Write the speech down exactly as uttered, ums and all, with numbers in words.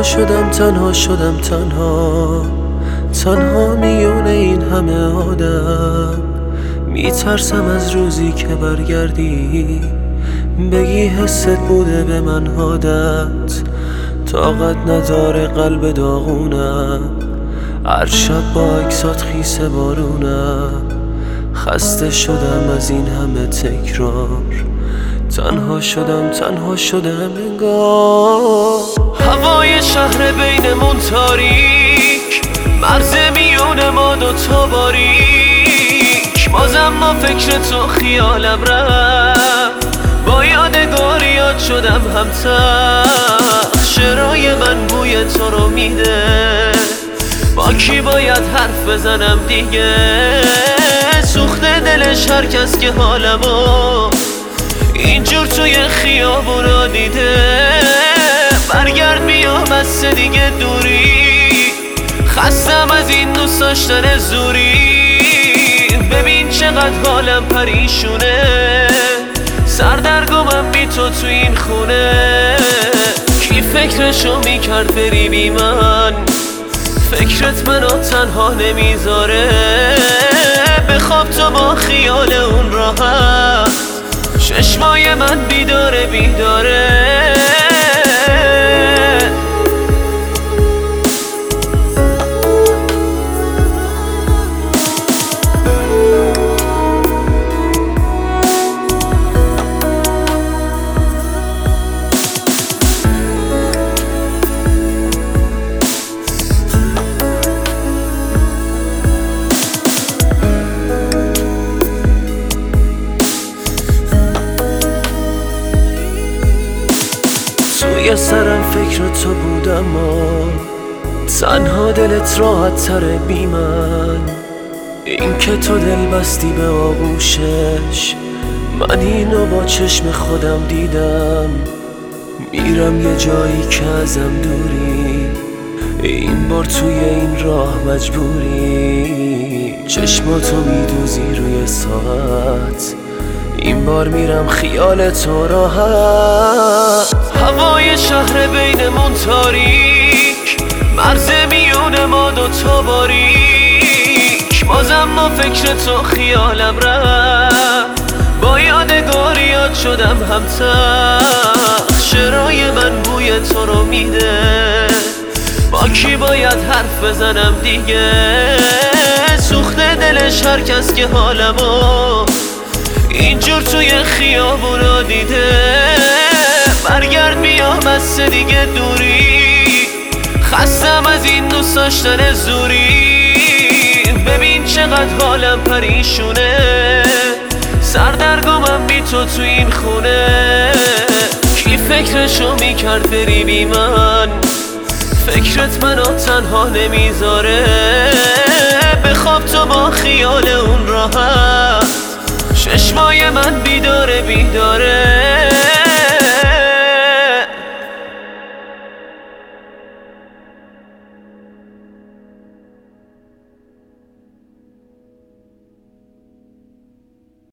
تنها شدم تنها شدم تنها تنها میونه این همه آدم. میترسم از روزی که برگردی بگی حست بوده به من عادت. طاقت نداره قلب داغونم، هر شب با عکسات خیس بارونم. خسته شدم از این همه تکرار، تنها شدم تنها شدم انگار. هوای شهر بینمون تاریک، مرز میون ما دوتا باریک. بازم با فکر تو خیالم رفت، با یادگاریات شدم همتر. شعرهای من بوی تو رو میده، با کی باید حرف بزنم دیگه؟ سوخته دلش هر کس که حالمو اینجور توی خیابونا دیده. برگرد بیا بس دیگه دوری، خستم از این دوست داشتن زوری. ببین چقدر حالم پریشونه، سردرگمم بی تو تو این خونه. کی فکرشو میکرد بری بی من؟ فکرت منو تنها نمیذاره. بخواب تو با خیال اون راحت، چشمای من بیداره بیداره. توی سرم فکر تو بودم و تنها دلت راحت تره بی من. این که تو دل بستی به آغوشش، من اینو با چشم خودم دیدم. میرم یه جایی که ازم دوری، این بار توی این راه مجبوری. چشماتو میدوزی روی ساعت، این بار میرم خیال تو راحت. هوای شهر بینمون تاریک، مرز میون ما دوتا باریک. بازم با فکر تو خیالم رفت، با یادگاریات شدم همتر. شعرهای من بوی تو رو میده، با کی باید حرف بزنم دیگه؟ سوخته دلش هر کس که حالمو اینجور توی خیابونا دیده. برگرد بیا بس دیگه دوری، خستم از این دوست داشتن زوری. ببین چقدر حالم پریشونه، سردرگمم بی تو تو این خونه. کی فکرشو میکرد بری بی من؟ فکرت منو تنها نمیذاره. بخواب تو با خیال اون راحت، چشمای من بیداره بیداره.